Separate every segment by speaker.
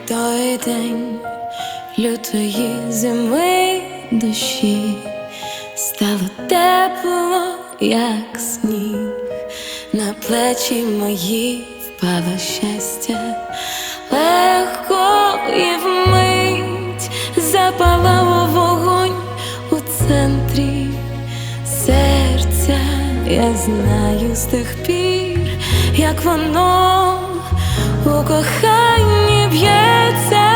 Speaker 1: той день лютої зими душі стало тепло, як сніг, на плечі мої впало щастя, легко і вмить запалав вогонь у центрі серця. Я знаю з тих пір, як воно у коханні б'ється.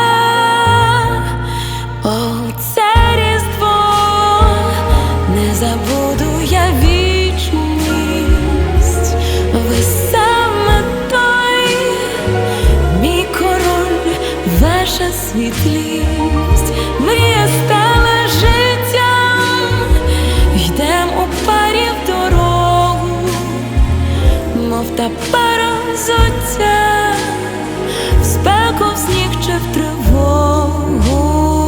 Speaker 1: О, це Різдво, не забуду я вічність. Ви саме той, мій король, ваша світлість. Мрія стала життям, йдем у парі в дорогу, мов та пара взуття, в спеку, в сніг чи в тривогу.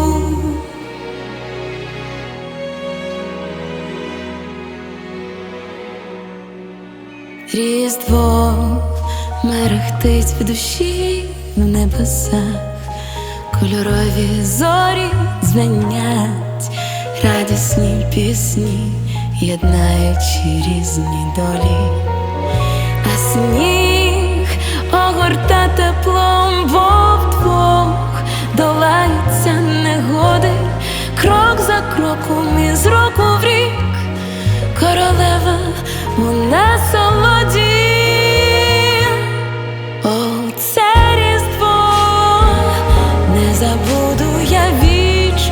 Speaker 1: Різдво мерехтить в душі, в небесах, кольорові зорі дзвенять, радісні пісні, єднаючи різні долі. А сніг огорта теплом, бо вдвох долаються негоди, крок за кроком, із року в рік. Королева у насолоді. О, це Різдво, не забуду я вічність.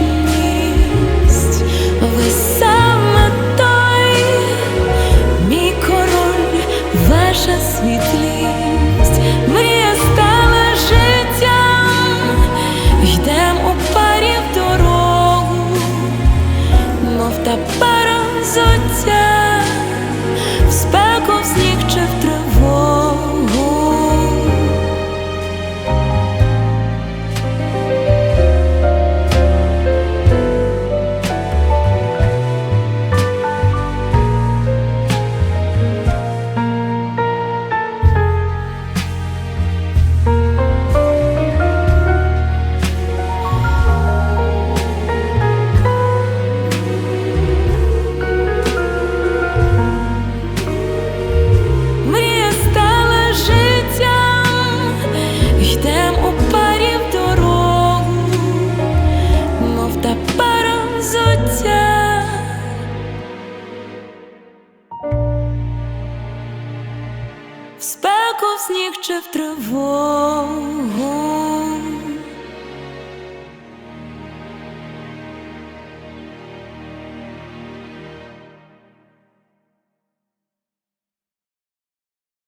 Speaker 1: Ви саме той, мій король, ваша світлість. Мрія стала життям, йдем у парі в дорогу, мов та пара взуття, в спеку, в сніг чи в тривогу. В спеку, в сніг чи в тривогу.